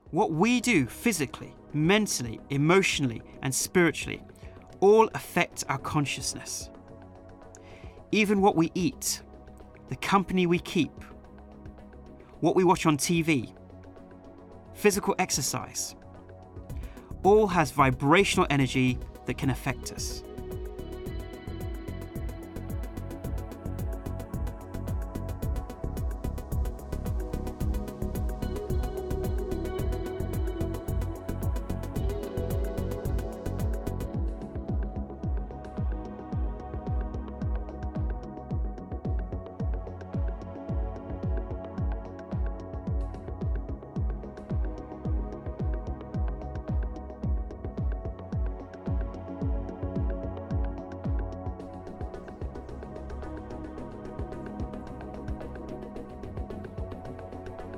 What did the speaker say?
What we do physically, mentally, emotionally, and spiritually all affect our consciousness. Even what we eat, the company we keep, what we watch on TV, physical exercise, all has vibrational energy that can affect us.